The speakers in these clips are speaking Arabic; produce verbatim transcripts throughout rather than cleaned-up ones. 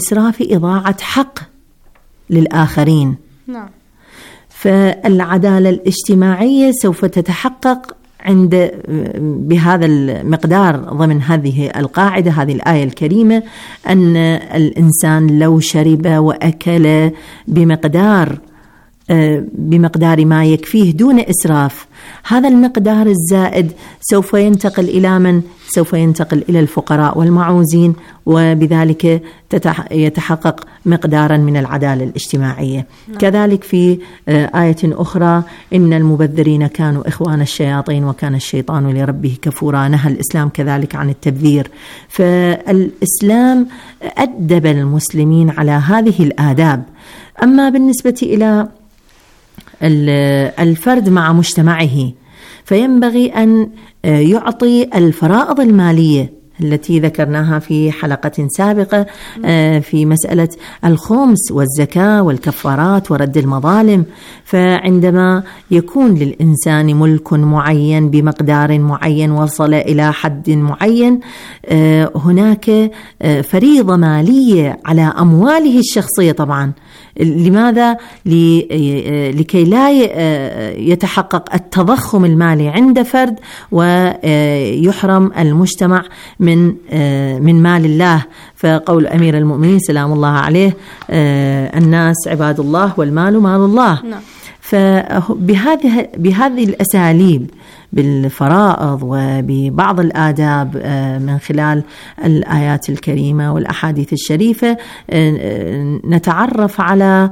إسراف إضاعة حق للآخرين. نعم. فالعدالة الاجتماعية سوف تتحقق عند بهذا المقدار ضمن هذه القاعدة، هذه الآية الكريمة، أن الإنسان لو شرب وأكل بمقدار بمقدار ما يكفيه دون إسراف، هذا المقدار الزائد سوف ينتقل إلى من؟ سوف ينتقل إلى الفقراء والمعوزين، وبذلك يتحقق مقدارا من العدالة الاجتماعية. نعم. كذلك في آية أخرى: إن المبذرين كانوا إخوان الشياطين وكان الشيطان لربه كفورا. نهى الإسلام كذلك عن التبذير. فالإسلام أدب المسلمين على هذه الآداب. أما بالنسبة إلى الفرد مع مجتمعه، فينبغي أن يعطي الفرائض المالية التي ذكرناها في حلقة سابقة في مسألة الخمس والزكاة والكفارات ورد المظالم. فعندما يكون للإنسان ملك معين بمقدار معين وصل إلى حد معين، هناك فريضة مالية على أمواله الشخصية طبعا. لماذا؟ لكي لا يتحقق التضخم المالي عند فرد ويحرم المجتمع من من مال الله. فقول أمير المؤمنين سلام الله عليه: الناس عباد الله والمال مال الله. نعم. فبهذه بهذه الأساليب، بالفرائض وببعض الآداب من خلال الآيات الكريمة والأحاديث الشريفة، نتعرف على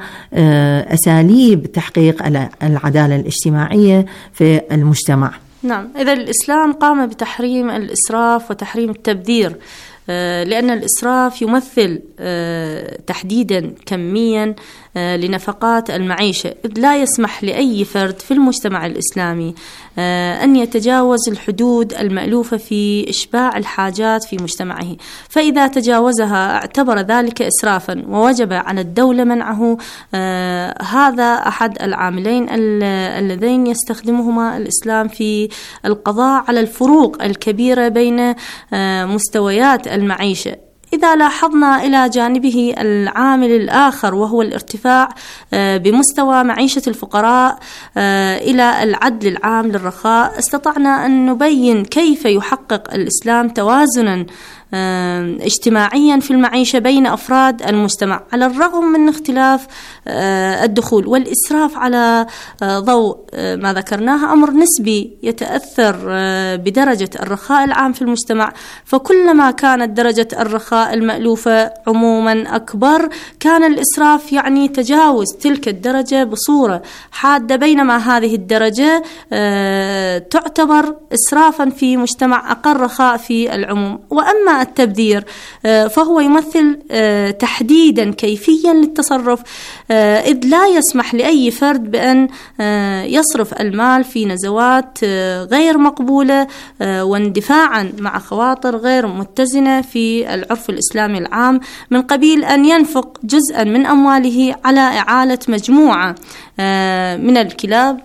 أساليب تحقيق العدالة الاجتماعية في المجتمع. نعم. إذا الإسلام قام بتحريم الإسراف وتحريم التبذير، لأن الإسراف يمثل تحديدا كميا لنفقات المعيشة، إذ لا يسمح لأي فرد في المجتمع الإسلامي أن يتجاوز الحدود المألوفة في إشباع الحاجات في مجتمعه، فإذا تجاوزها اعتبر ذلك إسرافا ووجب على الدولة منعه. هذا أحد العاملين اللذين يستخدمهما الإسلام في القضاء على الفروق الكبيرة بين مستويات المعيشة. إذا لاحظنا إلى جانبه العامل الآخر وهو الارتفاع بمستوى معيشة الفقراء إلى العدل العام للرخاء، استطعنا أن نبين كيف يحقق الإسلام توازنا اجتماعيا في المعيشة بين أفراد المجتمع على الرغم من اختلاف الدخول. والإسراف على ضوء ما ذكرناه أمر نسبي يتأثر بدرجة الرخاء العام في المجتمع، فكلما كانت درجة الرخاء المألوفة عموما أكبر كان الإسراف يعني تجاوز تلك الدرجة بصورة حادة، بينما هذه الدرجة تعتبر إسرافا في مجتمع أقل رخاء في العموم. وأما التبذير فهو يمثل تحديدا كيفيا للتصرف، إذ لا يسمح لأي فرد بأن يصرف المال في نزوات غير مقبولة واندفاعا مع خواطر غير متزنة في العرف الإسلامي العام، من قبيل أن ينفق جزءا من أمواله على إعالة مجموعة من الكلاب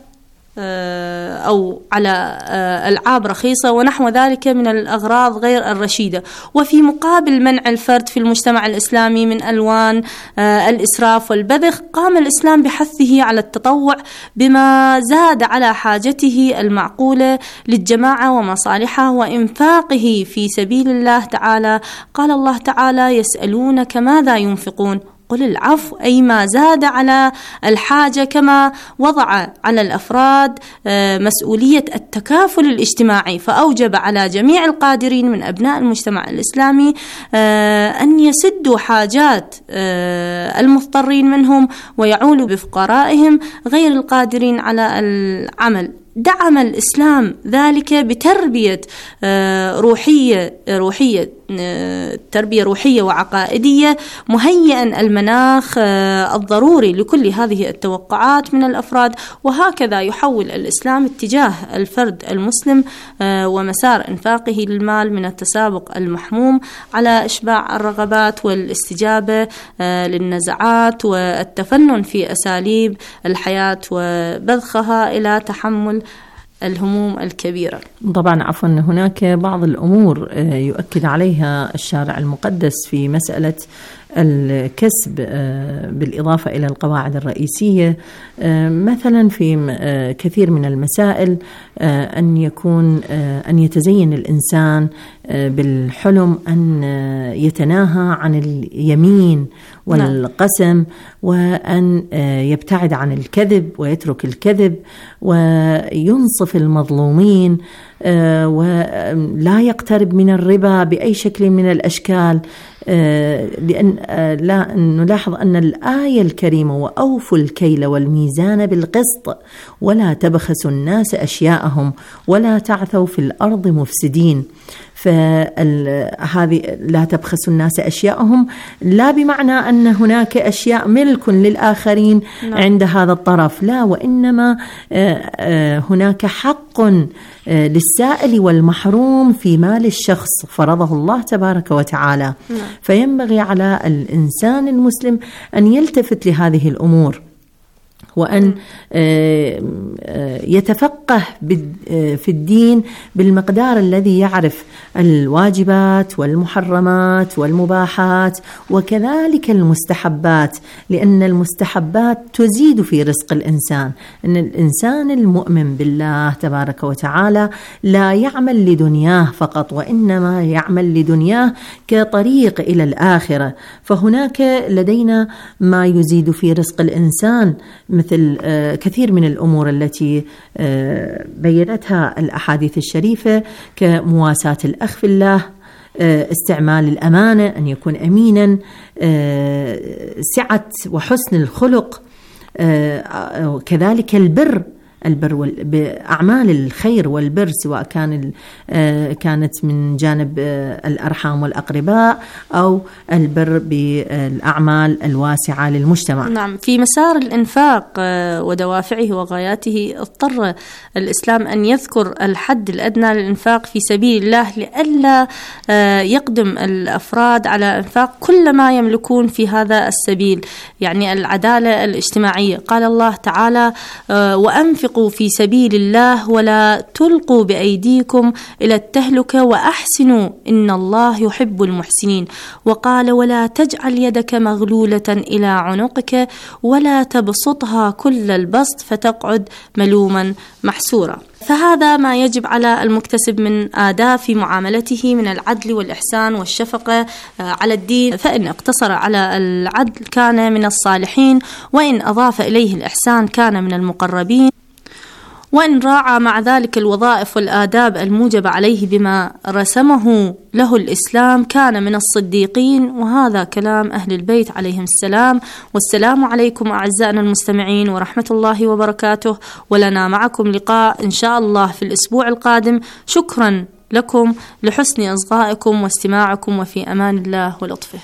أو على ألعاب رخيصة ونحو ذلك من الأغراض غير الرشيدة. وفي مقابل منع الفرد في المجتمع الإسلامي من ألوان الإسراف والبذخ، قام الإسلام بحثه على التطوع بما زاد على حاجته المعقولة للجماعة ومصالحها وإنفاقه في سبيل الله تعالى. قال الله تعالى: يسألونك ماذا ينفقون قل العفو، أي ما زاد على الحاجة، كما وضع على الأفراد مسؤولية التكافل الاجتماعي، فأوجب على جميع القادرين من أبناء المجتمع الإسلامي أن يسدوا حاجات المضطرين منهم ويعولوا بفقرائهم غير القادرين على العمل. دعم الإسلام ذلك بتربية روحية روحية تربية روحية وعقائدية، مهيئا المناخ الضروري لكل هذه التوقعات من الأفراد. وهكذا يحول الإسلام اتجاه الفرد المسلم ومسار إنفاقه للمال من التسابق المحموم على إشباع الرغبات والاستجابة للنزعات والتفنن في أساليب الحياة وبذخها إلى تحمل الهموم الكبيرة. طبعا عفوا هناك بعض الأمور يؤكد عليها الشارع المقدس في مسألة الكسب بالإضافة إلى القواعد الرئيسية. مثلا في كثير من المسائل أن يكون أن يتزين الإنسان بالحلم أن يتناهى عن اليمين والقسم، وأن يبتعد عن الكذب ويترك الكذب، وينصف المظلومين، ولا يقترب من الربا بأي شكل من الأشكال. لأن لا نلاحظ أن الآية الكريمة وأوفوا الكيل والميزان بالقسط ولا تبخسوا الناس أشياءهم ولا تعثوا في الأرض مفسدين. فهذه لا تبخسوا الناس أشياءهم لا بمعنى أن هناك أشياء ملك للآخرين عند هذا الطرف، لا، وإنما هناك حق للسائل والمحروم في مال الشخص فرضه الله تبارك وتعالى. فينبغي على الإنسان المسلم أن يلتفت لهذه الأمور، وأن يتفقه في الدين بالمقدار الذي يعرف الواجبات والمحرمات والمباحات وكذلك المستحبات، لأن المستحبات تزيد في رزق الإنسان. أن الإنسان المؤمن بالله تبارك وتعالى لا يعمل لدنياه فقط، وإنما يعمل لدنياه كطريق إلى الآخرة. فهناك لدينا ما يزيد في رزق الإنسان، مثل كثير من الأمور التي بينتها الأحاديث الشريفة كمواساة الأخ في الله، استعمال الأمانة، أن يكون أمينا، سعة وحسن الخلق، كذلك البر البر بأعمال الخير والبر، سواء كان كانت من جانب الأرحام والأقرباء أو البر بالأعمال الواسعة للمجتمع. نعم، في مسار الإنفاق ودوافعه وغاياته اضطر الإسلام أن يذكر الحد الأدنى للإنفاق في سبيل الله لئلا يقدم الأفراد على إنفاق كل ما يملكون في هذا السبيل، يعني العدالة الاجتماعية. قال الله تعالى: وأنفقوا في سبيل الله ولا تلقوا بأيديكم إلى التهلكة وأحسنوا إن الله يحب المحسنين. وقال: ولا تجعل يدك مغلولة إلى عنقك ولا تبسطها كل البسط فتقعد ملوما محسورا. فهذا ما يجب على المكتسب من آداب في معاملته من العدل والإحسان والشفقة على الدين، فإن اقتصر على العدل كان من الصالحين، وإن أضاف إليه الإحسان كان من المقربين، وإن راعى مع ذلك الوظائف والآداب الموجبة عليه بما رسمه له الإسلام كان من الصديقين. وهذا كلام أهل البيت عليهم السلام. والسلام عليكم أعزائنا المستمعين ورحمة الله وبركاته، ولنا معكم لقاء إن شاء الله في الأسبوع القادم. شكرا لكم لحسن إصغائكم واستماعكم، وفي أمان الله ولطفه.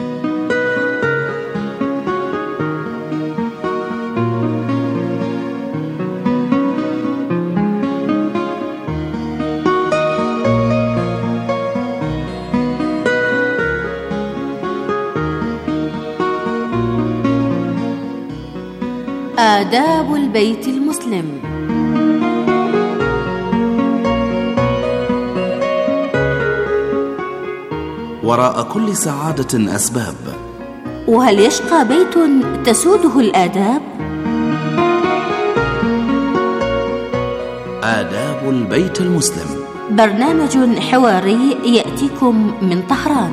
آداب البيت المسلم. وراء كل سعادة أسباب، وهل يشقى بيت تسوده الآداب؟ آداب البيت المسلم، برنامج حواري يأتيكم من طهران.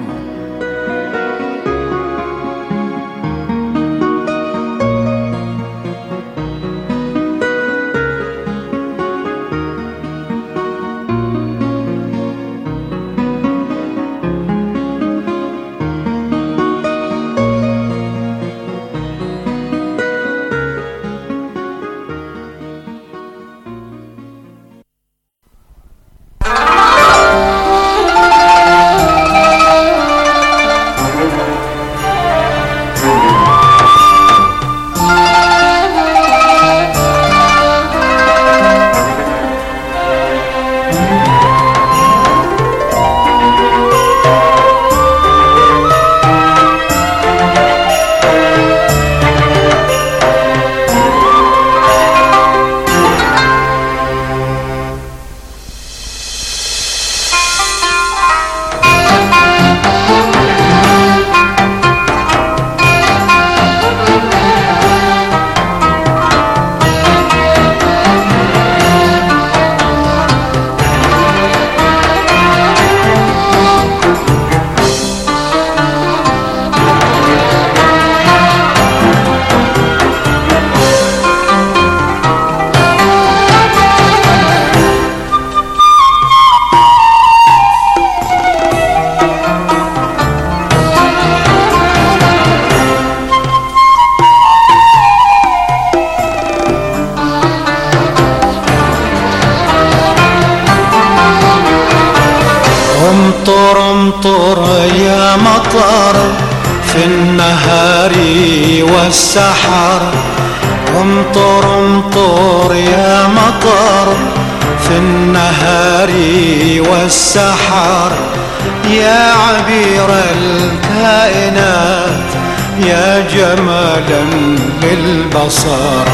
مطر في النهار والسحر. امطر امطر يا مطر في النهار والسحر، يا عبير الكائنات يا جمالا للبصر.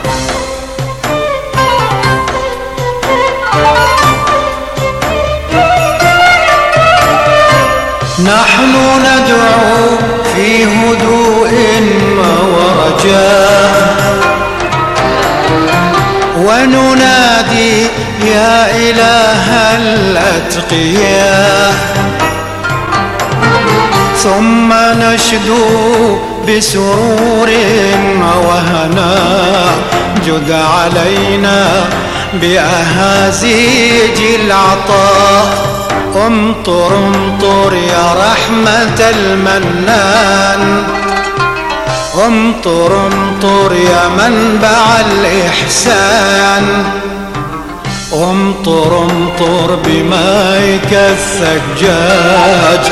نحن ندعو في هدوء ورجاء وننادي يا إله الأتقياء، ثم نشدو بسرور وهناء. جد علينا بأهازيج العطاء. امطر امطر يا رحمة المنان، امطر امطر يا منبع الإحسان. امطر امطر بمائك الثجاج،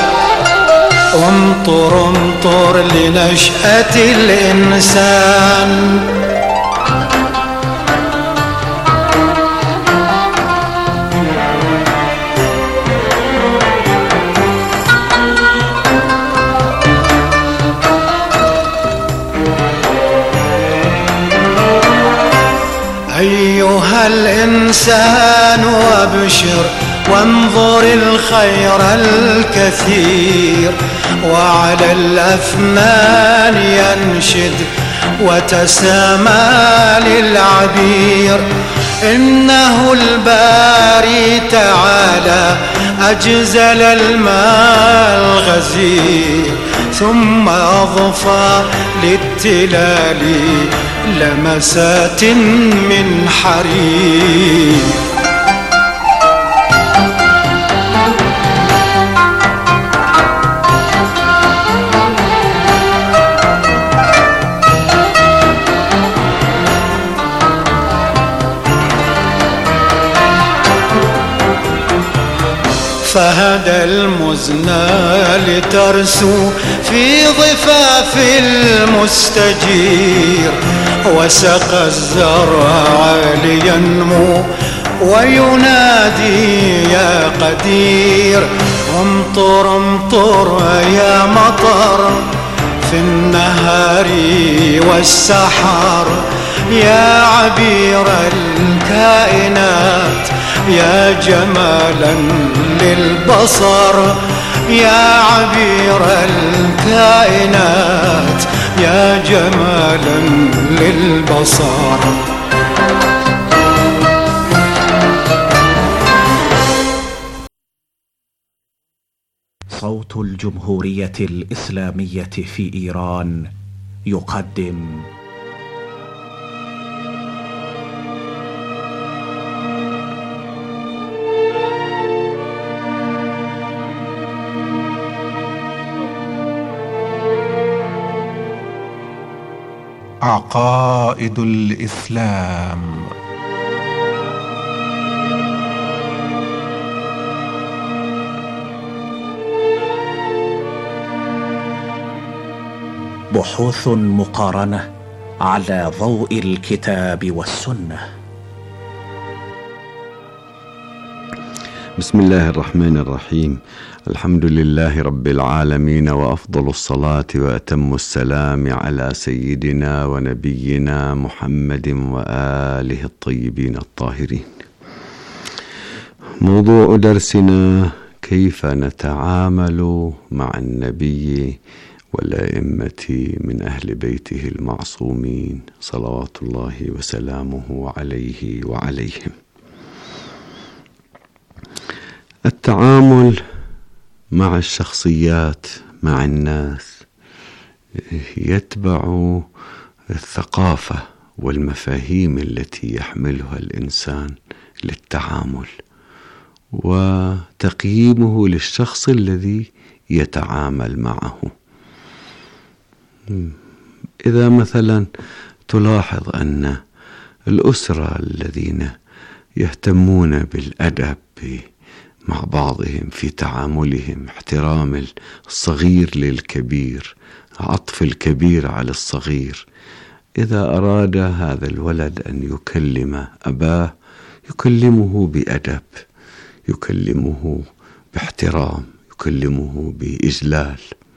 امطر امطر لنشأة الإنسان. أيها الإنسان وابشر وانظر الخير الكثير، وعلى الأفنان ينشد وتسامى للعبير. إنه الباري تعالى أجزل الماء الغزير، ثم أضفى للتلال لمسات من حرير. فهدى المزنى لترسو في ضفاف المستجير، وسقى الزرع لينمو وينادي يا قدير. امطر امطر يا مطر في النهار والسحر، يا عبير الكائنات يا جمالا للبصر. يا عبير الكائنات يا جمالا للبصر. صوت الجمهورية الإسلامية في إيران يقدم عقائد الإسلام. بحوث مقارنة على ضوء الكتاب والسنة. بسم الله الرحمن الرحيم. الحمد لله رب العالمين، وأفضل الصلاة وأتم السلام على سيدنا ونبينا محمد وآله الطيبين الطاهرين. موضوع درسنا: كيف نتعامل مع النبي والأئمة من أهل بيته المعصومين صلوات الله وسلامه عليه وعليهم. التعامل مع الشخصيات، مع الناس، يتبع الثقافة والمفاهيم التي يحملها الإنسان للتعامل وتقييمه للشخص الذي يتعامل معه. إذا مثلا تلاحظ أن الأسرة الذين يهتمون بالأدب مع بعضهم في تعاملهم، احترام الصغير للكبير، عطف الكبير على الصغير. إذا أراد هذا الولد أن يكلم أباه يكلمه بأدب، يكلمه باحترام، يكلمه بإجلال.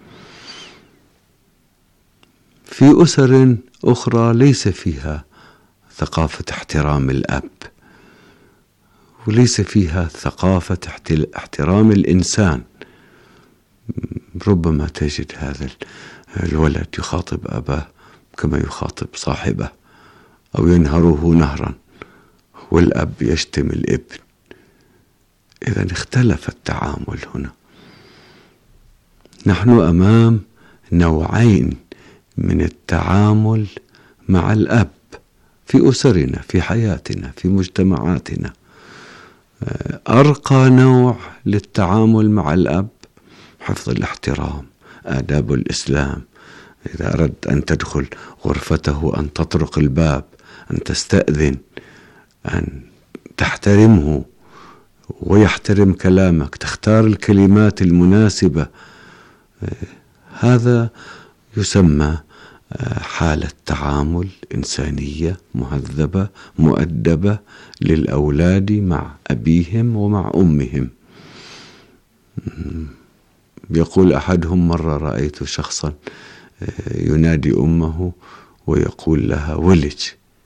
في أسر أخرى ليس فيها ثقافة احترام الأب، وليس فيها ثقافة احترام الإنسان. ربما تجد هذا الولد يخاطب أباه كما يخاطب صاحبه، أو ينهره نهرا، والأب يشتم الابن. إذن اختلف التعامل هنا. نحن أمام نوعين من التعامل مع الأب في أسرنا، في حياتنا، في مجتمعاتنا. أرقى نوع للتعامل مع الأب حفظ الاحترام، آداب الإسلام. إذا أردت أن تدخل غرفته أن تطرق الباب، أن تستأذن، أن تحترمه ويحترم كلامك، تختار الكلمات المناسبة. هذا يسمى حالة تعامل إنسانية مهذبة مؤدبة للأولاد مع أبيهم ومع أمهم. يقول أحدهم: مرة رأيت شخصا ينادي أمه ويقول لها ولج.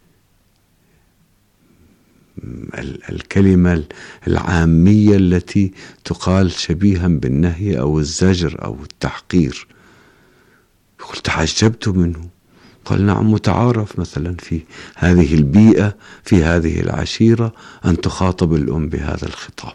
الكلمة العامية التي تقال شبيها بالنهي أو الزجر أو التحقير. قلت تعجبت منه. قال: نعم، متعارف مثلا في هذه البيئة، في هذه العشيرة، أن تخاطب الأم بهذا الخطاب.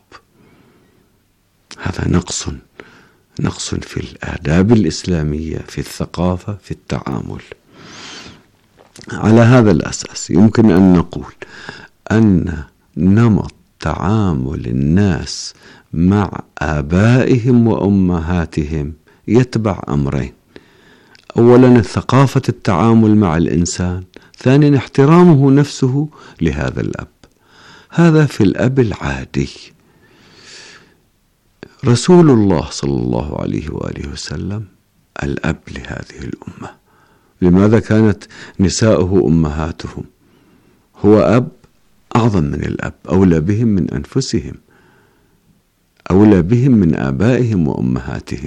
هذا نقص نقص في الآداب الإسلامية، في الثقافة، في التعامل. على هذا الأساس يمكن أن نقول أن نمط تعامل الناس مع آبائهم وأمهاتهم يتبع أمرين: أولا ثقافة التعامل مع الإنسان، ثانيا احترامه نفسه لهذا الأب. هذا في الأب العادي. رسول الله صلى الله عليه وآله وسلم الأب لهذه الأمة. لماذا كانت نساؤه أمهاتهم؟ هو أب أعظم من الأب، أولى بهم من أنفسهم، أولى بهم من آبائهم وأمهاتهم.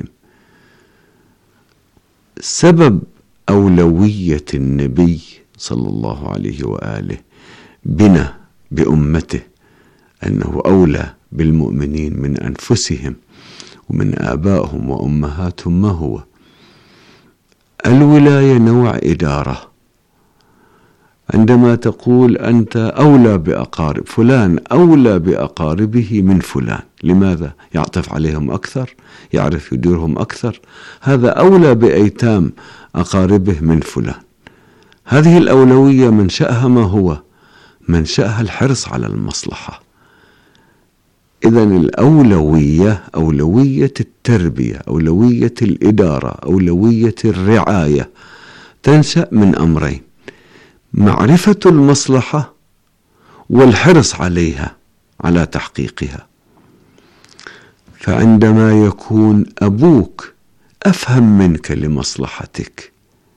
سبب أولوية النبي صلى الله عليه وآله بنا بأمته أنه أولى بالمؤمنين من أنفسهم ومن آبائهم وأمهاتهم. ما هو؟ الولاية نوع إدارة. عندما تقول أنت أولى بأقارب فلان، أولى بأقاربه من فلان. لماذا؟ يعطف عليهم أكثر، يعرف يديرهم أكثر. هذا أولى بأيتام أقاربه من فلان. هذه الأولوية منشأها ما هو؟ منشأها الحرص على المصلحة. إذن الأولوية أولوية التربية، أولوية الإدارة، أولوية الرعاية تنشأ من أمرين: معرفة المصلحة والحرص عليها، على تحقيقها. فعندما يكون أبوك أفهم منك لمصلحتك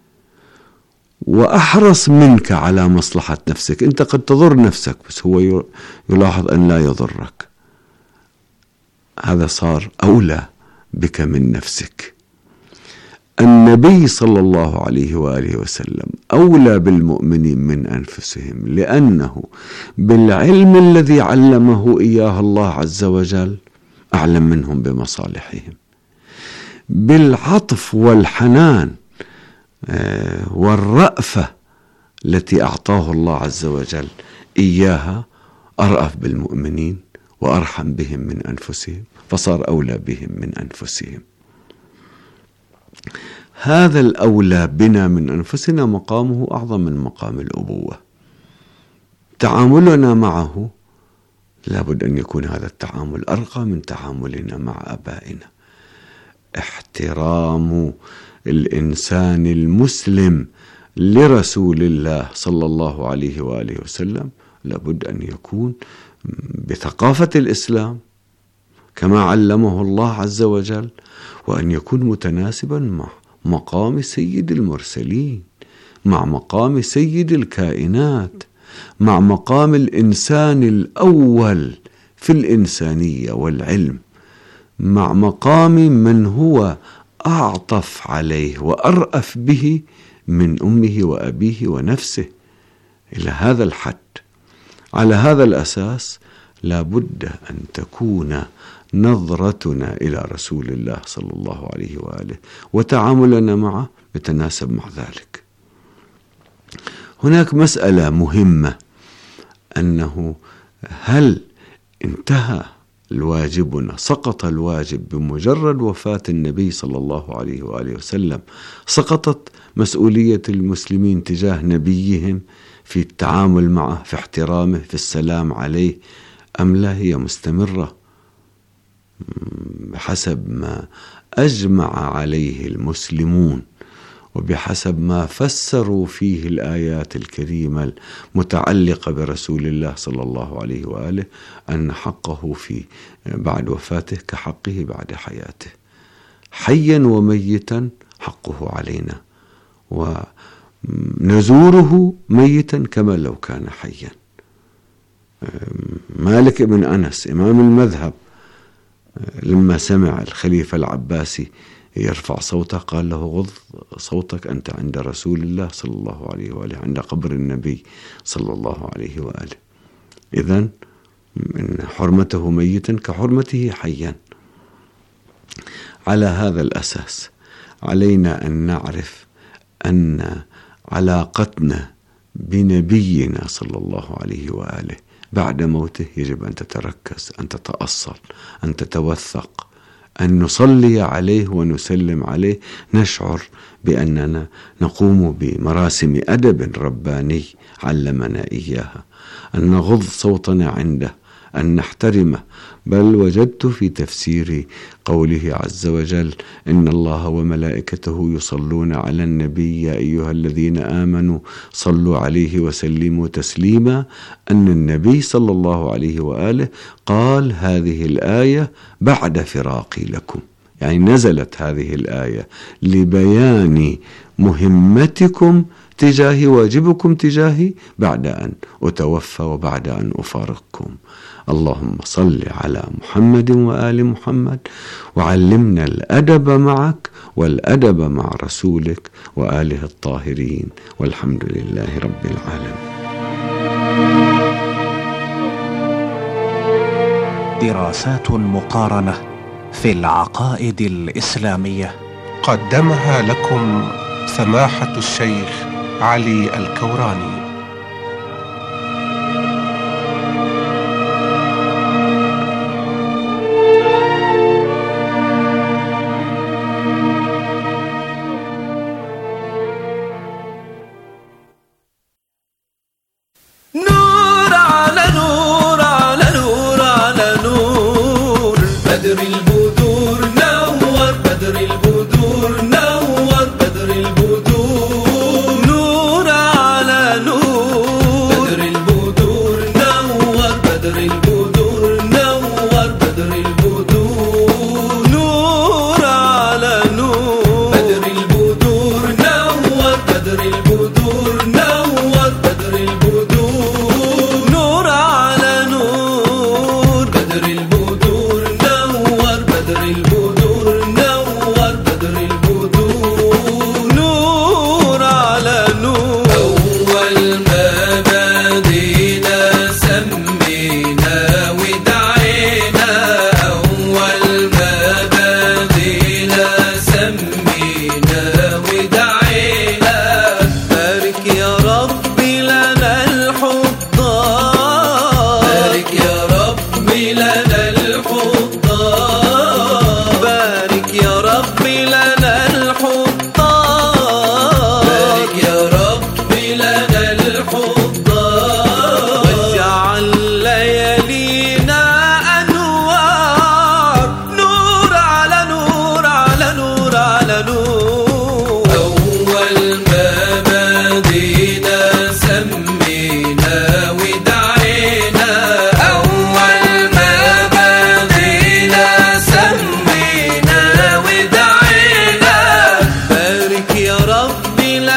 وأحرص منك على مصلحة نفسك، أنت قد تضر نفسك بس هو يلاحظ أن لا يضرك، هذا صار أولى بك من نفسك. النبي صلى الله عليه وآله وسلم أولى بالمؤمنين من أنفسهم، لأنه بالعلم الذي علمه إياه الله عز وجل أعلم منهم بمصالحهم. بالعطف والحنان والرأفة التي أعطاه الله عز وجل إياها أرأف بالمؤمنين وأرحم بهم من أنفسهم، فصار أولى بهم من أنفسهم. هذا الأولى بنا من أنفسنا مقامه أعظم من مقام الأبوة. تعاملنا معه لابد أن يكون هذا التعامل أرقى من تعاملنا مع أبائنا. احترام الإنسان المسلم لرسول الله صلى الله عليه وآله وسلم لابد أن يكون بثقافة الإسلام، كما علمه الله عز وجل، وأن يكون متناسبا مع مقام سيد المرسلين، مع مقام سيد الكائنات، مع مقام الإنسان الأول في الإنسانية والعلم، مع مقام من هو أعطف عليه وأرأف به من أمه وأبيه ونفسه إلى هذا الحد. على هذا الأساس لا بد أن تكون نظرتنا إلى رسول الله صلى الله عليه وآله وتعاملنا معه يتناسب مع ذلك. هناك مسألة مهمة، أنه هل انتهى الواجبنا، سقط الواجب بمجرد وفاة النبي صلى الله عليه وآله وسلم، سقطت مسؤولية المسلمين تجاه نبيهم في التعامل معه، في احترامه، في السلام عليه، أم لا هي مستمرة بحسب ما أجمع عليه المسلمون وبحسب ما فسروا فيه الآيات الكريمة المتعلقة برسول الله صلى الله عليه وآله، أن حقه في بعد وفاته كحقه بعد حياته، حيا وميتا حقه علينا، ونزوره ميتا كما لو كان حيا. مالك بن أنس إمام المذهب لما سمع الخليفة العباسي يرفع صوته قال له: غض صوتك، أنت عند رسول الله صلى الله عليه وآله، عند قبر النبي صلى الله عليه وآله. إذن إن حرمته ميتا كحرمته حيا. على هذا الأساس علينا أن نعرف أن علاقتنا بنبينا صلى الله عليه وآله بعد موته يجب أن تتركز، أن تتأصل، أن تتوثق، أن نصلي عليه ونسلم عليه، نشعر بأننا نقوم بمراسم أدب رباني علمنا إياها، أن نغض صوتنا عنده، أن نحترمه. بل وجدت في تفسير قوله عز وجل: إن الله وملائكته يصلون على النبي يا أيها الذين آمنوا صلوا عليه وسلموا تسليما، أن النبي صلى الله عليه وآله قال هذه الآية بعد فراقي لكم، يعني نزلت هذه الآية لبيان مهمتكم تجاهي، واجبكم تجاهي بعد أن أتوفى وبعد أن أفارقكم. اللهم صل على محمد وآل محمد، وعلمنا الأدب معك والأدب مع رسولك وآله الطاهرين، والحمد لله رب العالمين. دراسات مقارنة في العقائد الإسلامية قدمها لكم سماحة الشيخ علي الكوراني. نور على نور على نور على نور، بدر البدور نور، بدر البدور نور، بدر البدور، نور على نور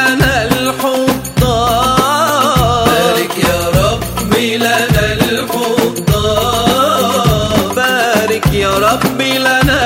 لنا الحضار، بارك يا ربي لنا الحضار، بارك يا ربي لنا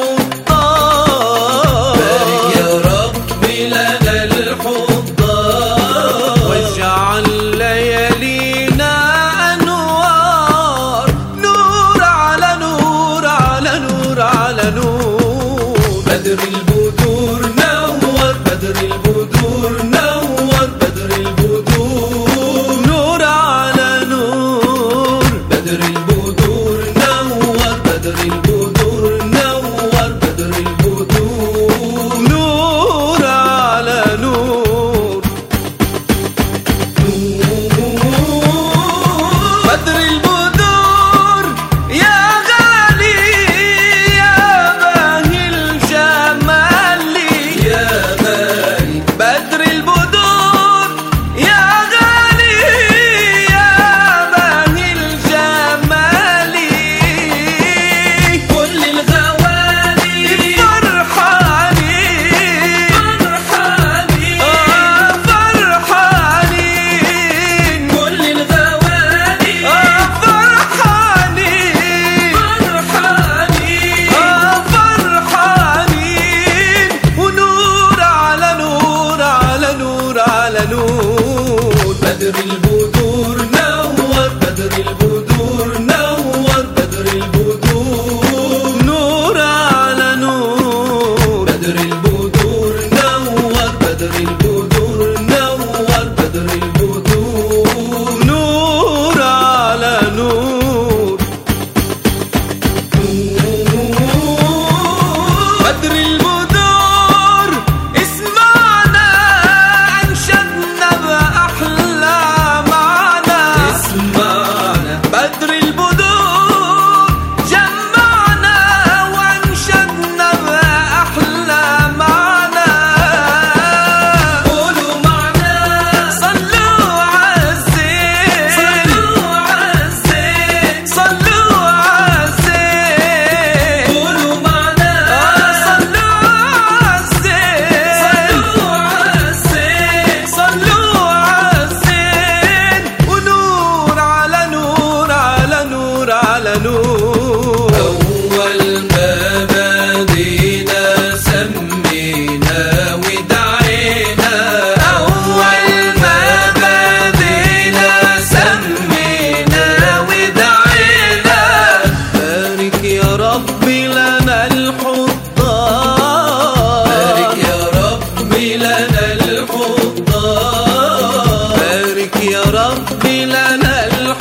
الحضار، بارك يا ربي لنا الحضار، واجعل ليالينا أنوار، نور على نور على نور على نور، بدر البدور نور، بدر البدور نور، بدر البدور نور على نور، بدر البدور نور، بدر البدور نور، بدر البدور نور على نور، بدر البدور يا غالي يا باهي الجمال يا غالي، بدر البدور يا غالي يا باهي الجمال، كل الغوالي فرحانين فرحانين فرحانين، كل الغوالي فرحانين فرحانين فرحانين، ونور على نور على نور على نور، بدر البدور نور، بدر البدور نور، بدر البدور نور على نور، بدر البدور نور، بدر البدور نور، بدر البدور نور على نور، بدر البدور اسمعنا أنشدنا بأحلى معنى، اسمعنا بدر البدور جمعنا وأنشدنا بأحلى معنى، قولوا معنا صلوا عالزين صلوا عالزين صلوا عالزين، قولوا معنا صلوا عالزين صلوا عالزين صلوا عالزين، ونور على نور على نور على نور، أول ما بدينا سمينا ودعينا، أول ما بدينا سمينا ودعينا، بارك يا ربي لنا الحضار، بارك يا ربي لنا الحضار، بارك يا ربي لنا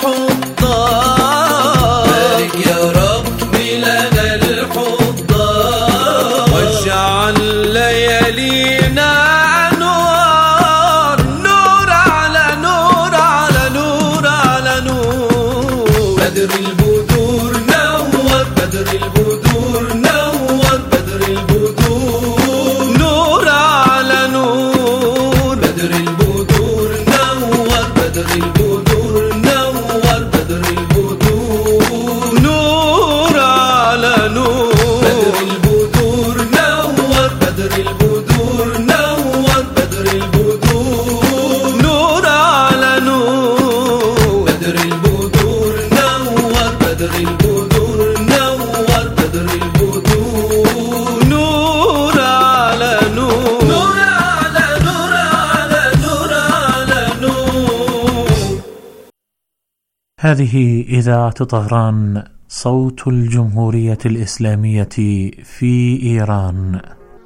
الحضار، بارك يا ربي لنا الحضار، واجعل ليالينا أنوار، نور على نور على نور على نور، بدر البدور نور، بدر البدور نور، بدر البدور نور على نور، بدر البدور نور، بدر البدور نور، بدر البدور نور على نور، بدر البدور نور، بدر البدور نور، بدر البدور نور على نور، بدر البدور نور، بدر البدور نور، بدر البدور نور على نور، نور على نور على نور على نور. هذه إذاعة طهران، صوت الجمهورية الإسلامية في إيران.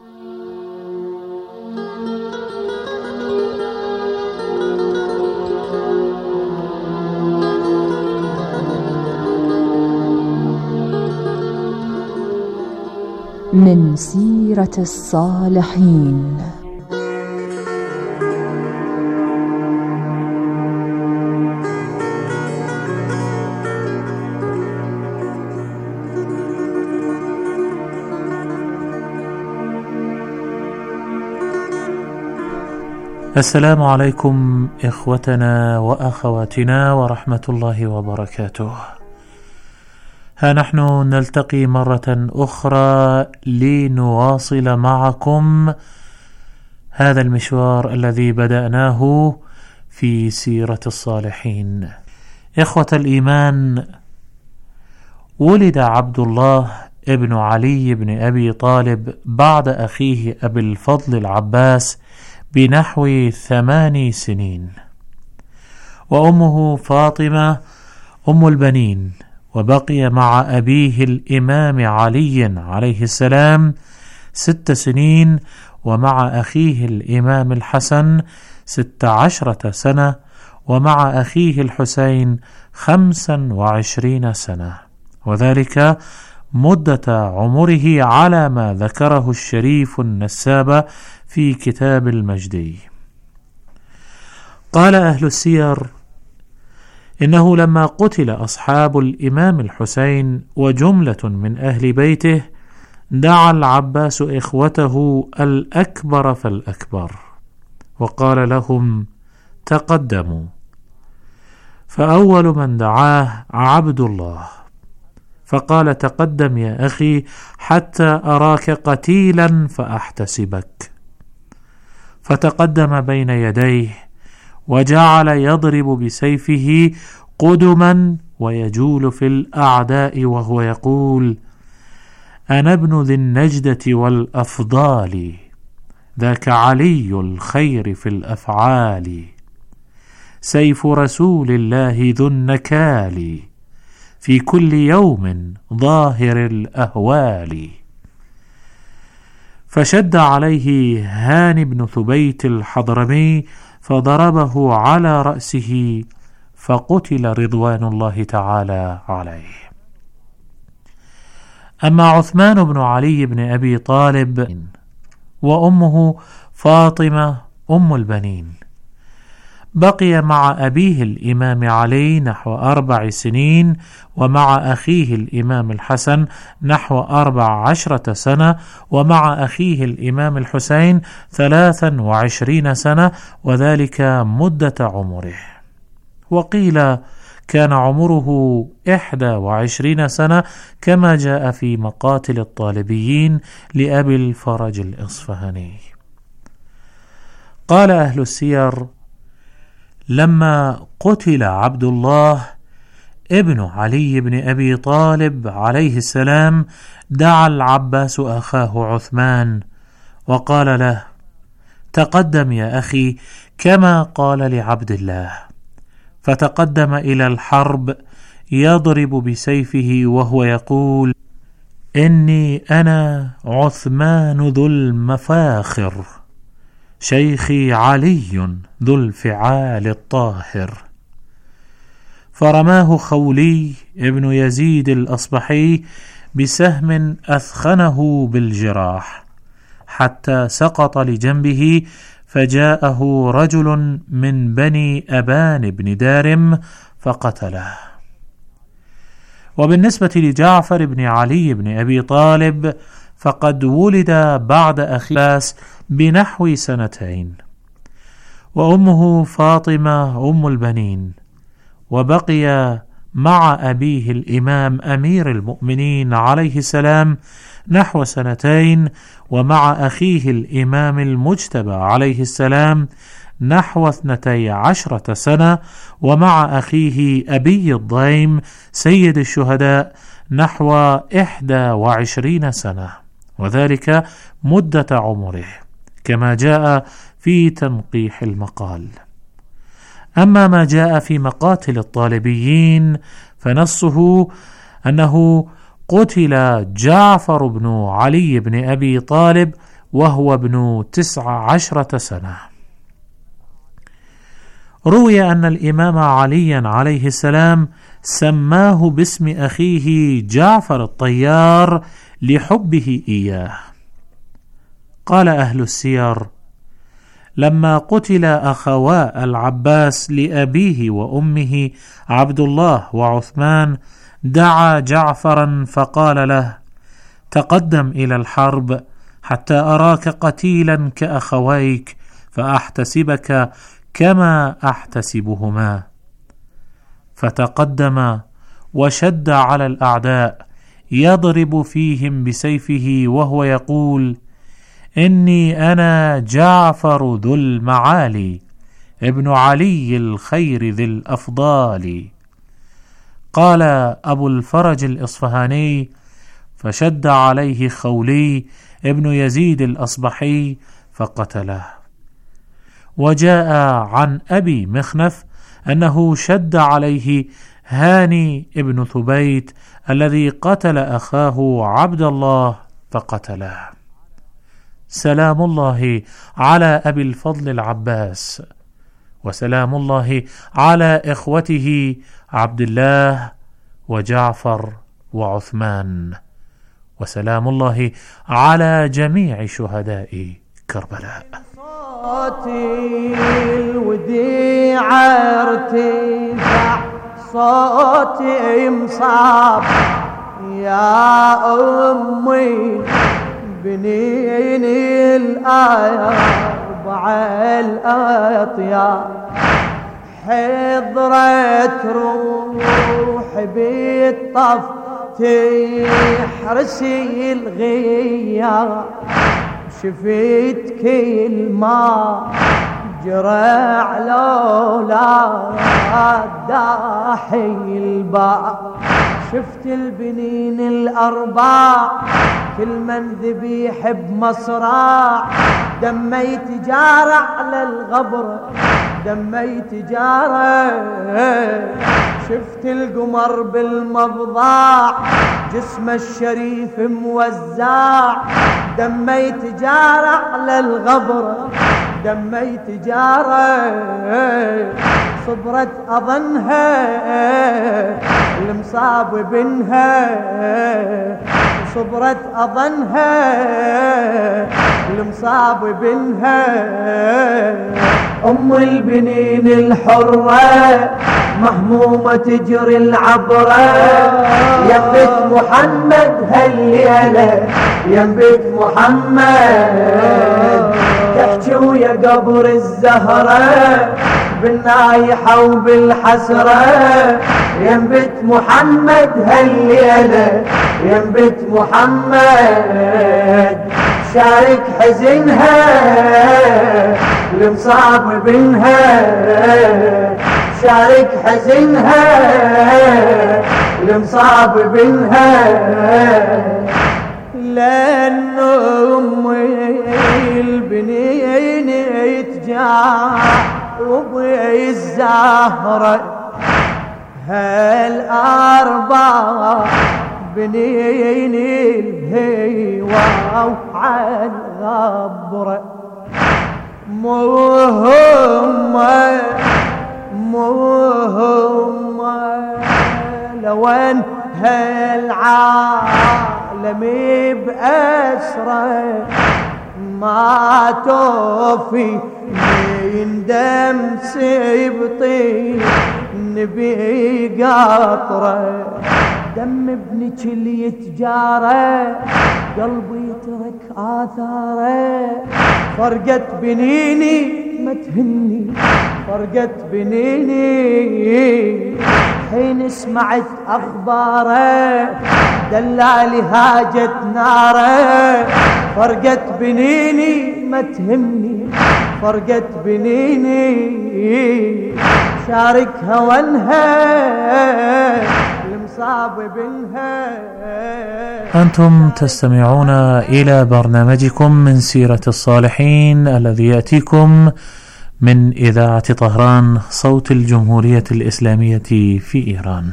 من سيرة الصالحين. السلام عليكم إخوتنا وأخواتنا ورحمة الله وبركاته. ها نحن نلتقي مرة أخرى لنواصل معكم هذا المشوار الذي بدأناه في سيرة الصالحين. إخوة الإيمان، ولد عبد الله ابن علي بن أبي طالب بعد أخيه أبي الفضل العباس بنحو ثماني سنين، وأمه فاطمة أم البنين، وبقي مع أبيه الإمام علي عليه السلام ست سنين، ومع أخيه الإمام الحسن ست عشرة سنة، ومع أخيه الحسين خمسا وعشرين سنة، وذلك مدة عمره على ما ذكره الشريف النساب في كتاب المجدي. قال أهل السير: إنه لما قتل أصحاب الإمام الحسين وجملة من أهل بيته، دعا العباس إخوته الأكبر فالأكبر، وقال لهم: تقدموا. فأول من دعاه عبد الله، فقال: تقدم يا أخي حتى أراك قتيلا فأحتسبك. فتقدم بين يديه، وجعل يضرب بسيفه قدما ويجول في الأعداء وهو يقول: أنا ابن ذي النجدة والأفضال، ذاك علي الخير في الأفعال، سيف رسول الله ذو النكال، في كل يوم ظاهر الأهوال. فشد عليه هاني بن ثبيت الحضرمي فضربه على رأسه، فقتل رضوان الله تعالى عليه. أما عثمان بن علي بن أبي طالب وأمه فاطمة أم البنين، بقي مع أبيه الإمام علي نحو أربع سنين، ومع أخيه الإمام الحسن نحو أربع عشرة سنة، ومع أخيه الإمام الحسين ثلاثا وعشرين سنة، وذلك مدة عمره. وقيل كان عمره إحدى وعشرين سنة، كما جاء في مقاتل الطالبيين لأبي الفرج الإصفهاني. قال أهل السير: لما قتل عبد الله ابن علي بن أبي طالب عليه السلام، دعا العباس أخاه عثمان وقال له: تقدم يا أخي كما قال لعبد الله. فتقدم إلى الحرب يضرب بسيفه وهو يقول: إني أنا عثمان ذو المفاخر، شيخي علي ذو الفعال الطاهر. فرماه خولي ابن يزيد الأصبحي بسهم أثخنه بالجراح حتى سقط لجنبه، فجاءه رجل من بني أبان بن دارم فقتله. وبالنسبة لجعفر بن علي بن أبي طالب، فقد ولد بعد أخيه بنحو سنتين، وأمه فاطمة أم البنين، وبقي مع أبيه الإمام أمير المؤمنين عليه السلام نحو سنتين، ومع أخيه الإمام المجتبى عليه السلام نحو اثنتي عشرة سنة، ومع أخيه أبي الضيم سيد الشهداء نحو إحدى وعشرين سنة، وذلك مدة عمره، كما جاء في تنقيح المقال. أما ما جاء في مقاتل الطالبيين فنصه أنه قتل جعفر بن علي بن أبي طالب وهو ابن تسع عشرة سنة. روي أن الإمام علي عليه السلام سماه باسم أخيه جعفر الطيار لحبه إياه. قال أهل السير: لما قتل أخوا العباس لأبيه وأمه عبد الله وعثمان، دعا جعفرا فقال له: تقدم إلى الحرب حتى أراك قتيلا كأخويك، فأحتسبك كما أحتسبهما. فتقدم وشد على الأعداء يضرب فيهم بسيفه وهو يقول: إني أنا جعفر ذو المعالي ابن علي الخير ذي الأفضال. قال أبو الفرج الإصفهاني: فشد عليه خولي ابن يزيد الأصبحي فقتله. وجاء عن أبي مخنف أنه شد عليه هاني ابن ثبيت الذي قتل أخاه عبد الله فقتله. سلام الله على أبي الفضل العباس، وسلام الله على إخوته عبد الله وجعفر وعثمان، وسلام الله على جميع شهداء كربلاء. صوتي الوديع ارتفع، صوتي مصاب يا أمي، بنين الأربع الأطيار، حضرت روح بالطف تحرسي الغيار، شفيت كل ما جرى لولا داحي الباب، شفت البنين الأربع كل من ذبيح بمصراع، دميت جارع على الغبر دميت جارع، شفت القمر بالمضاع جسم الشريف موزع، دميت جارع على الغبر دميت جارع، صبرت أظنها المصاب بنها، صبرت أظنها المصاب بنها، أم البنين الحرة مهمومة تجري العبرة، ينبت محمد هالليلة ينبت محمد، تحكي ويا قبر الزهرة بالنايحة وبالحسرة، ينبت محمد هالليلة ينبت محمد، شارك حزنها المصاب بنها، شارك حزنها المصاب بنها، لأن أمي البنين يتجاوب الزهرة، هالأربع بنين الهوى وعن غبرة، مهمة مهمة لوين هالعالم بأسره، ما توفي من دم سبطي نبي قطره، دم ابنك اللي يتجارى قلبي يترك آثاره، فرقت بنيني ما تهمني فرقت بنيني، حين سمعت أخباره دلالي هاجت ناره، فرقت بنيني ما تهمني فرقت بنيني، شارك هونها المصاب بنها. أنتم تستمعون إلى برنامجكم من سيرة الصالحين الذي يأتيكم من إذاعة طهران صوت الجمهورية الإسلامية في إيران.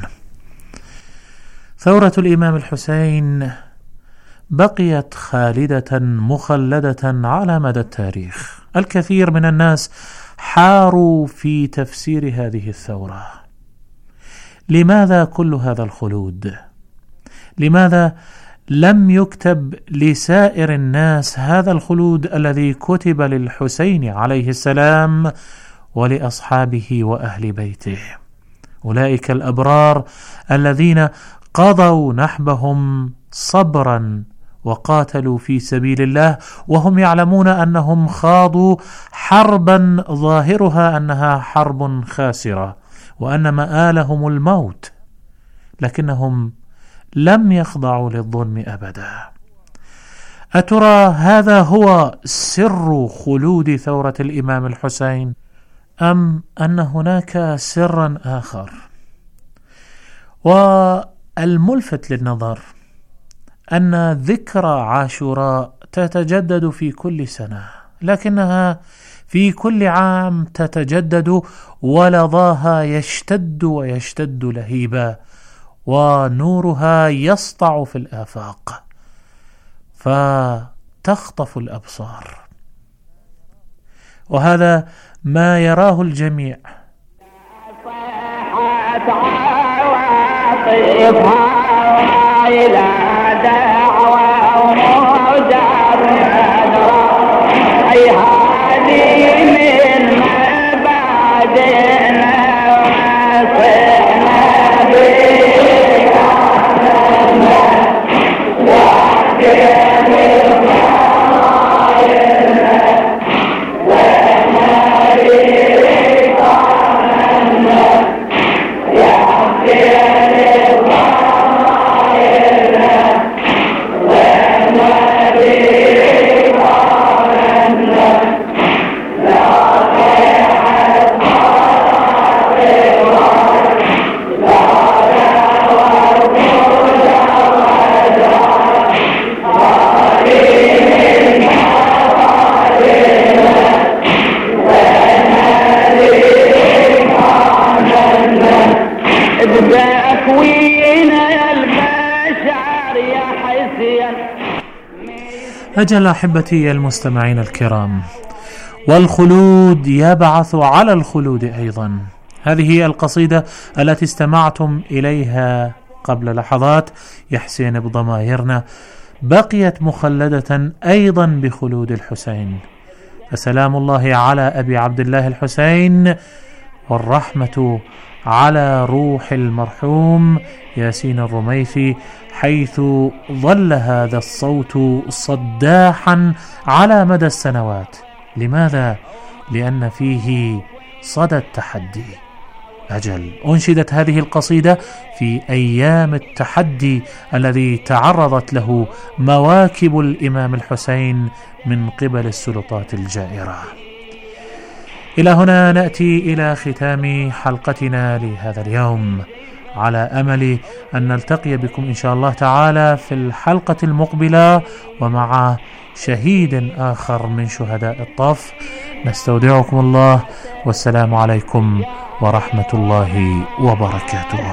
ثورة الإمام الحسين بقيت خالدة مخلدة على مدى التاريخ. الكثير من الناس حاروا في تفسير هذه الثورة. لماذا كل هذا الخلود؟ لماذا لم يكتب لسائر الناس هذا الخلود الذي كتب للحسين عليه السلام ولأصحابه وأهل بيته؟ أولئك الأبرار الذين قضوا نحبهم صبرا وقاتلوا في سبيل الله وهم يعلمون أنهم خاضوا حربا ظاهرها أنها حرب خاسرة وأن مآلهم الموت، لكنهم لم يخضعوا للظلم أبدا. أترى هذا هو سر خلود ثورة الإمام الحسين، أم أن هناك سرا آخر؟ والملفت للنظر أن ذكرى عاشوراء تتجدد في كل سنة، لكنها في كل عام تتجدد ولظاها يشتد ويشتد لهيبا، ونورها يسطع في الآفاق فتخطف الأبصار، وهذا ما يراه الجميع. أجل أحبتي المستمعين الكرام، والخلود يبعث على الخلود أيضا. هذه هي القصيدة التي استمعتم إليها قبل لحظات، يحسين بضمايرنا، بقيت مخلدة أيضا بخلود الحسين. فسلام الله على أبي عبد الله الحسين، والرحمة على روح المرحوم ياسين الرميثي، حيث ظل هذا الصوت صداحا على مدى السنوات. لماذا؟ لأن فيه صدى التحدي. أجل أنشدت هذه القصيدة في أيام التحدي الذي تعرضت له مواكب الإمام الحسين من قبل السلطات الجائرة. إلى هنا نأتي إلى ختام حلقتنا لهذا اليوم، على أمل أن نلتقي بكم إن شاء الله تعالى في الحلقة المقبلة ومع شهيد آخر من شهداء الطف. نستودعكم الله، والسلام عليكم ورحمة الله وبركاته.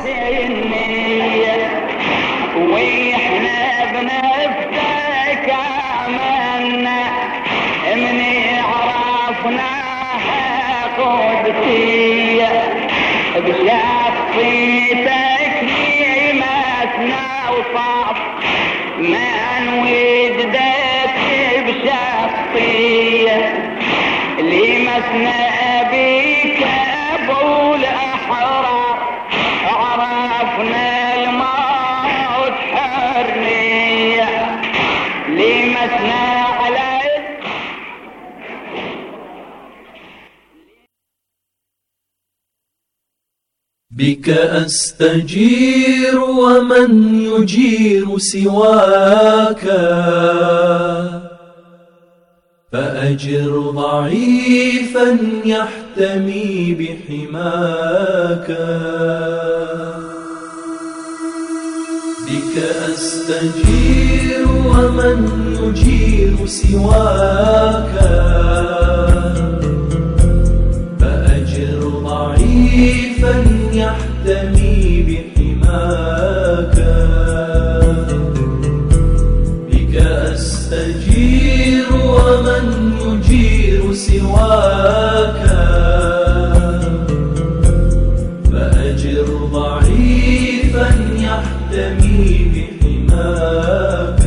بشخصيتك لمسنا وصف من وجدت بشخصية لمسنا بك أبو الأحرار، عرفنا الموت حرية لمسنا على بك أستجير ومن يجير سواك، فأجر ضعيفا يحتمي بحماك. بك أستجير ومن يجير سواك، فأجر ضعيفا يحتمي بحماك. بك أستجير ومن يجير سواك، فأجر ضعيفا يحتمي بحماك.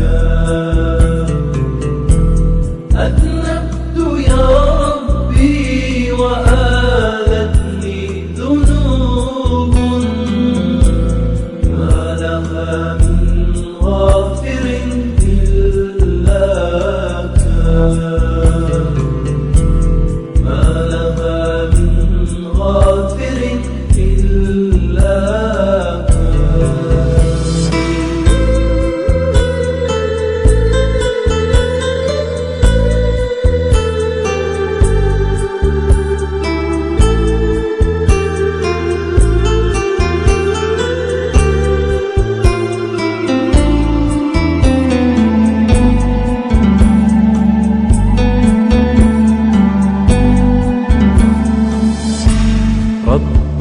أذنبت يا ربي وآلتني ذنوب، ما لها من غافر إلاك، ما لها من غافر إلاك.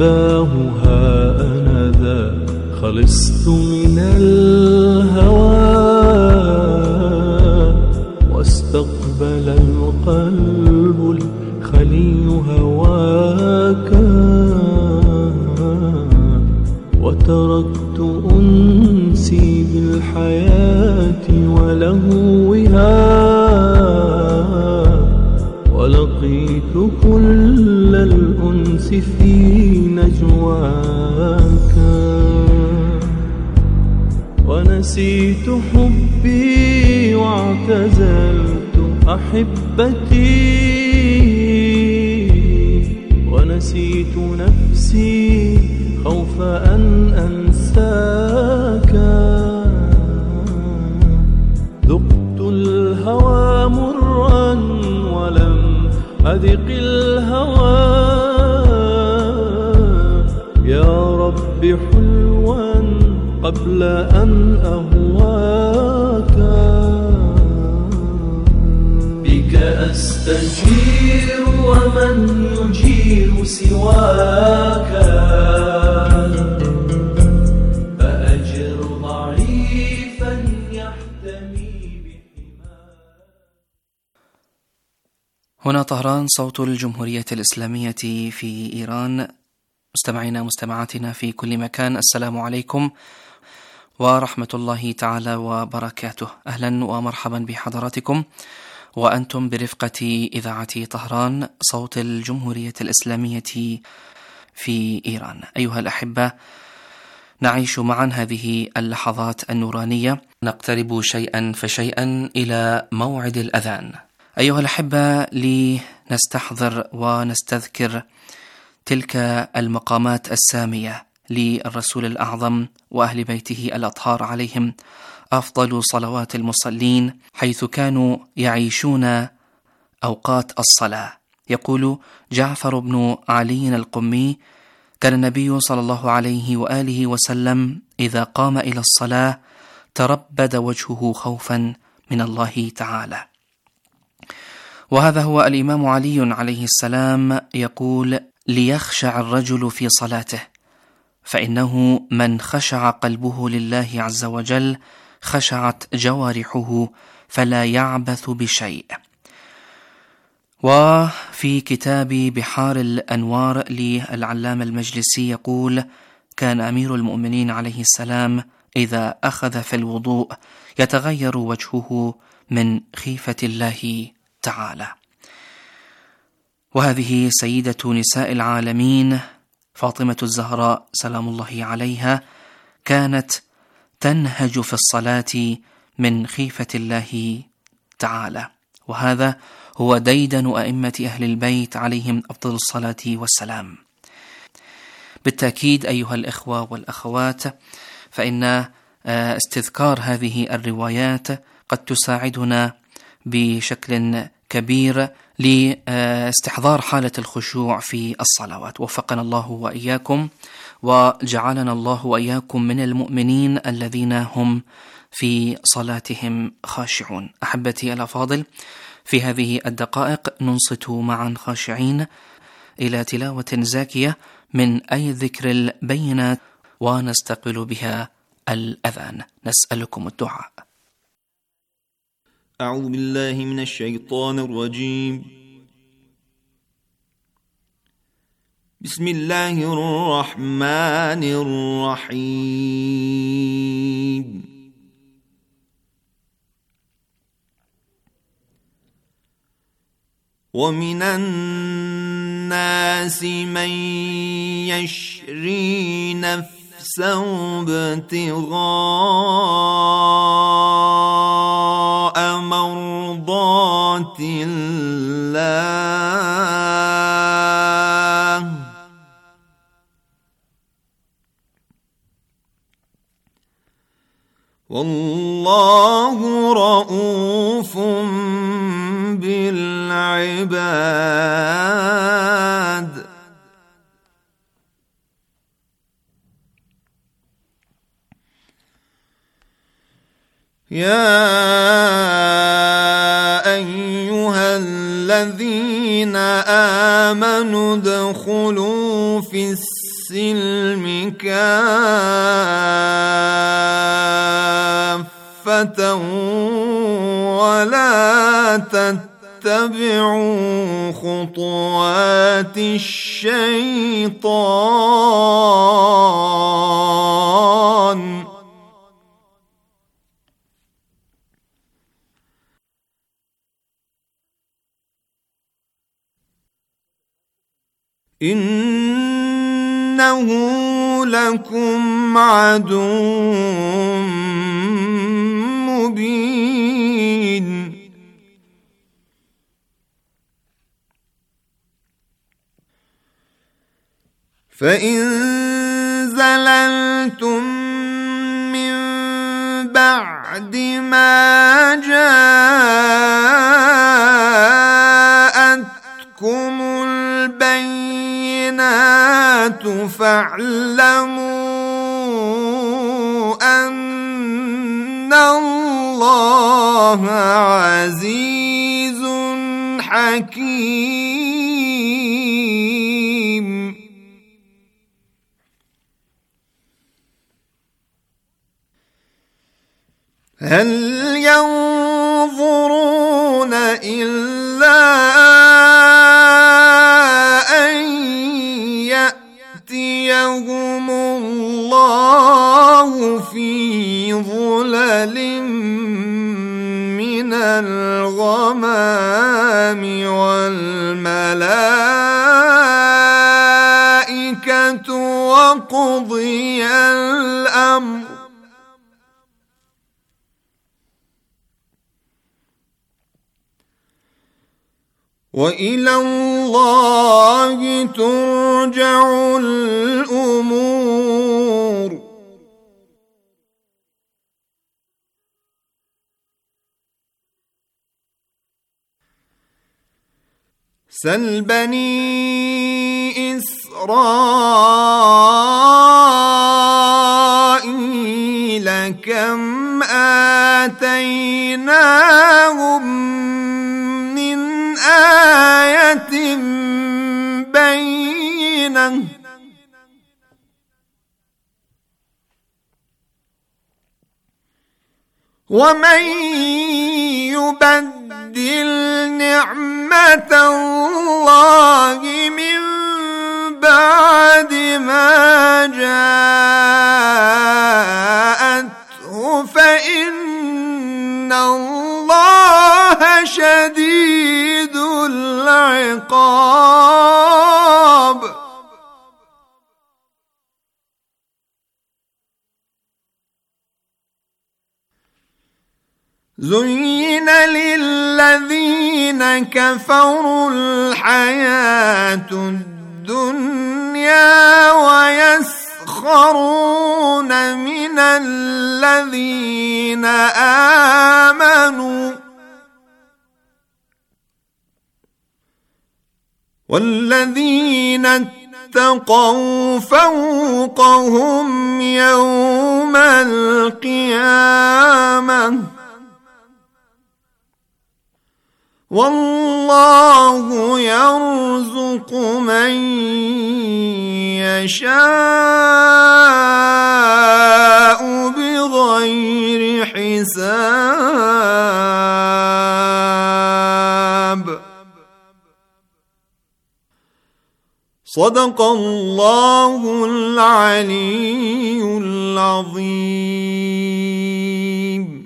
أحباه ها أنا ذا خلصت من الهوى واستقبل القلب الخلي هواك وتركت أنسي بالحياة ولهوها ولقيت كل الأنس في نجواك ونسيت حبي واعتزلت أحبتي ونسيت نفسي خوف أن أنساك ذقت الهوى مرا ولم أذق الهوى يا رب حلوا قبل أن أهواك بك أستجير ومن يجير سواك فأجر ضعيفا يحتمي بحماك. هنا طهران، صوت الجمهورية الإسلامية في إيران. مستمعينا مستمعاتنا في كل مكان، السلام عليكم ورحمة الله تعالى وبركاته. أهلا ومرحبا بحضراتكم وأنتم برفقة إذاعة طهران، صوت الجمهورية الإسلامية في إيران. أيها الأحبة، نعيش معا هذه اللحظات النورانية، نقترب شيئا فشيئا إلى موعد الأذان. أيها الأحبة، لنستحضر ونستذكر تلك المقامات السامية للرسول الأعظم وأهل بيته الأطهار عليهم أفضل صلوات المصلين، حيث كانوا يعيشون أوقات الصلاة. يقول جعفر بن علي القمي: كان النبي صلى الله عليه وآله وسلم إذا قام إلى الصلاة تربد وجهه خوفا من الله تعالى. وهذا هو الإمام علي عليه السلام يقول: ليخشع الرجل في صلاته، فإنه من خشع قلبه لله عز وجل خشعت جوارحه فلا يعبث بشيء. وفي كتاب بحار الأنوار للعلامة المجلسي يقول: كان أمير المؤمنين عليه السلام إذا أخذ في الوضوء يتغير وجهه من خيفة الله تعالى. وهذه سيدة نساء العالمين فاطمة الزهراء سلام الله عليها كانت تنهج في الصلاة من خيفة الله تعالى، وهذا هو ديدن أئمة أهل البيت عليهم أفضل الصلاة والسلام. بالتأكيد أيها الإخوة والأخوات، فإن استذكار هذه الروايات قد تساعدنا بشكل كبير لاستحضار حالة الخشوع في الصلوات. وفقنا الله وإياكم وجعلنا الله وإياكم من المؤمنين الذين هم في صلاتهم خاشعون. أحبتي الأفاضل، في هذه الدقائق ننصت معا خاشعين إلى تلاوة زاكية من أي الذكر البينات ونستقبل بها الأذان. نسألكم الدعاء. أعوذ بالله من الشيطان الرجيم. بسم الله الرحمن الرحيم. ومن الناس من يشري نفسه ابتغاء مرضات الله والله رؤوف بالعباد. يا أيها الذين آمنوا ادخلوا في السلم السلم كافة ولا تتبعوا خطوات الشيطان إنه لكم عدو مبين فإن زللتم من بعد ما جاءتكم البينات فاعلموا أن الله عزيز حكيم هل ينظرون إلا أن يأتيهم الله في ظلل من الغمام والملائكة وقضي الأمر وإلى الله ترجع الأمور سل بني إسرائيل كم آتيناهم من آية بينة ومن يبدل نعمة الله من بعد ما جاءته فإن الله شديد العقاب زين للذين كفروا الحياة الدنيا ويسخرون من الذين آمنوا والذين اتقوا فوقهم يوم القيامة والله يرزق من يشاء بغير حساب صدق الله العلي العظيم.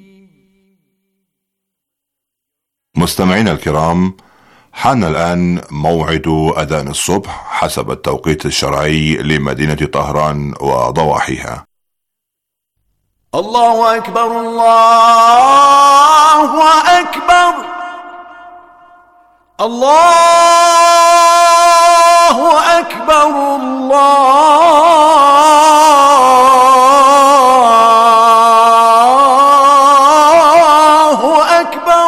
مستمعينا الكرام، حان الآن موعد أذان الصبح حسب التوقيت الشرعي لمدينة طهران وضواحيها. الله أكبر الله أكبر الله أكبر الله أكبر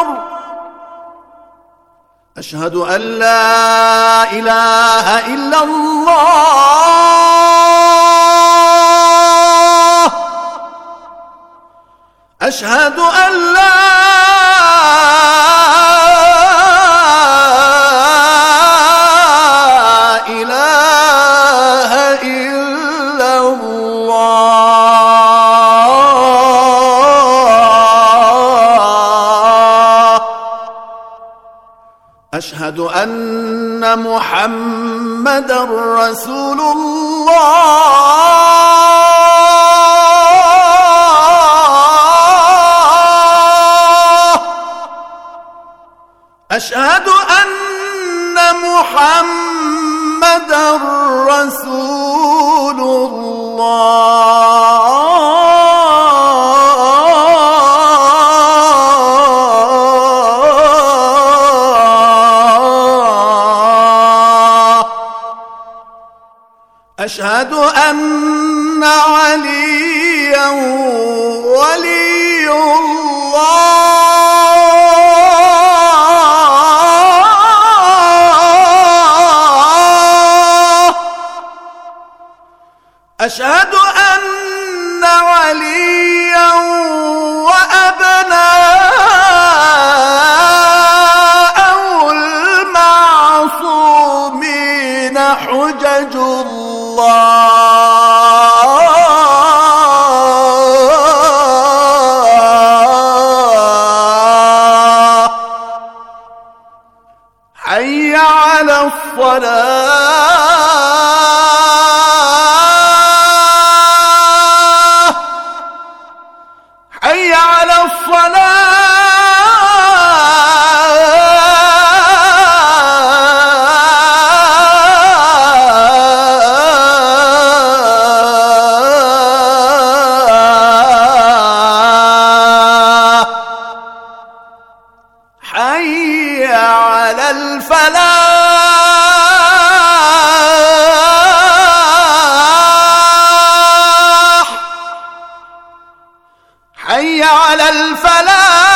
أشهد أن لا إله إلا الله أشهد أن لا إله إلا أشهد أن محمدًا رسول الله. أشهد أن محمدًا رسول الله. أشهد أن عليا ولي الله. أشهد أن عليا وأبناءه المعصومين حجج الله حي على الصلاة. حي على الصلاة. حي على الفلاح. حي على الفلاح.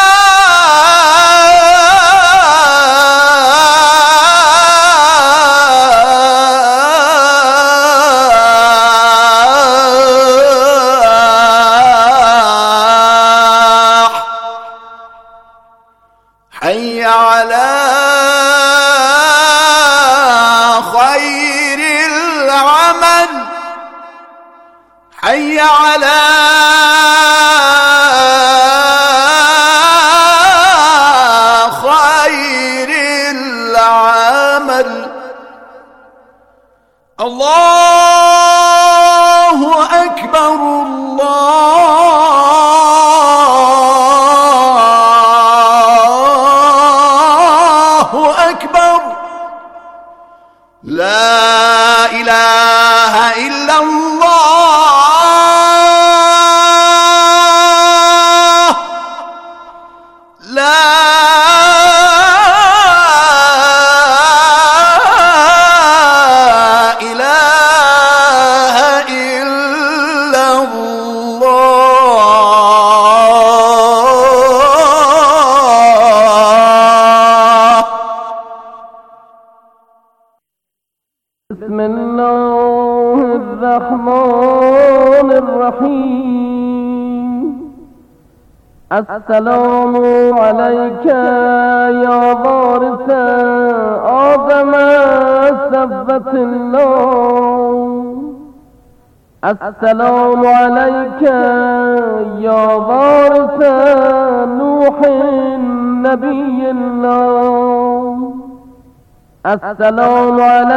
حي على خير العمل. حي على خير العمل. الله أكبر. الله أكبر. لا إله إلا الله. لا إله إلا الله. بسم الله الرحمن الرحيم. السلام عليك يا وارث آدم ثبت الله. السلام عليك يا وارث نوح نبي الله. السلام عليك